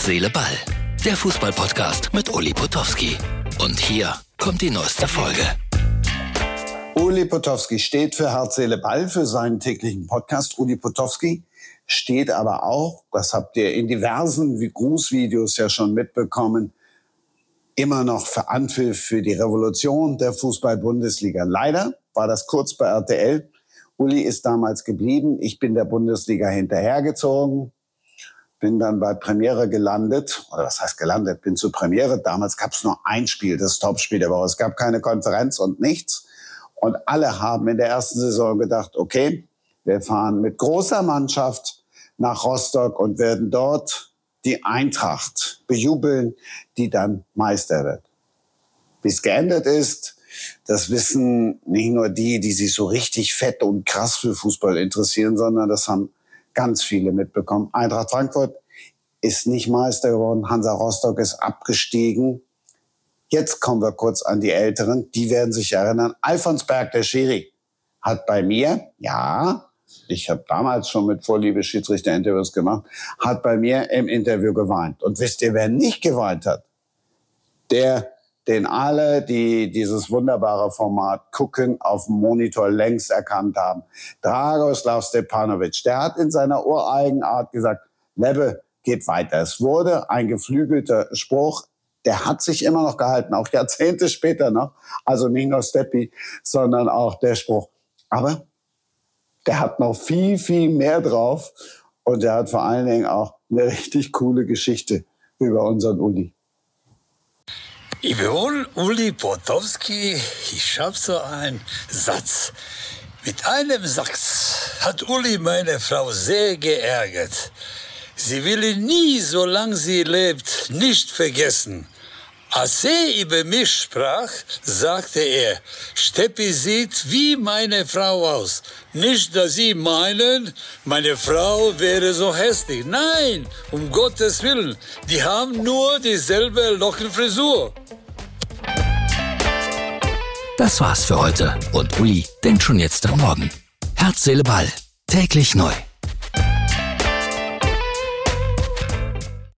Herz, Seele, Ball. Der Fußball-Podcast mit Uli Potowski. Und hier kommt die neueste Folge. Uli Potowski steht für Herz, Seele, Ball, für seinen täglichen Podcast. Uli Potowski steht aber auch, das habt ihr in diversen Grußvideos ja schon mitbekommen, immer noch für Anpfiff für die Revolution der Fußball-Bundesliga. Leider war das kurz bei RTL. Uli ist damals geblieben. Ich bin der Bundesliga hinterhergezogen. Bin dann bei Premiere gelandet. Oder was heißt gelandet? Bin zu Premiere. Damals gab es nur ein Spiel, das Topspiel der Woche. Es gab keine Konferenz und nichts. Und alle haben in der ersten Saison gedacht, okay, wir fahren mit großer Mannschaft nach Rostock und werden dort die Eintracht bejubeln, die dann Meister wird. Wie es geendet ist, das wissen nicht nur die sich so richtig fett und krass für Fußball interessieren, sondern das haben ganz viele mitbekommen. Eintracht Frankfurt ist nicht Meister geworden, Hansa Rostock ist abgestiegen. Jetzt kommen wir kurz an die Älteren, die werden sich erinnern. Alfons Berg, der Schiri, hat bei mir, ja, ich habe damals schon mit Vorliebe Schiedsrichterinterviews gemacht, hat bei mir im Interview geweint. Und wisst ihr, wer nicht geweint hat? Den alle, die dieses wunderbare Format gucken, auf dem Monitor längst erkannt haben. Dragoslav Stepanovic, der hat in seiner ureigen Art gesagt, Lebbe, geht weiter. Es wurde ein geflügelter Spruch, der hat sich immer noch gehalten, auch Jahrzehnte später noch. Also nicht nur Steppi, sondern auch der Spruch. Aber der hat noch viel, viel mehr drauf. Und der hat vor allen Dingen auch eine richtig coole Geschichte über unseren Uli. Ich bin Uli Potowski. Ich habe so einen Satz. Mit einem Satz hat Uli meine Frau sehr geärgert. Sie will ihn nie, solange sie lebt, nicht vergessen. Als er über mich sprach, sagte er, Steppi sieht wie meine Frau aus. Nicht, dass Sie meinen, meine Frau wäre so hässlich. Nein, um Gottes Willen, die haben nur dieselbe Lockenfrisur. Das war's für heute. Und Uli denkt schon jetzt am Morgen. Herz, Seele, Ball. Täglich neu.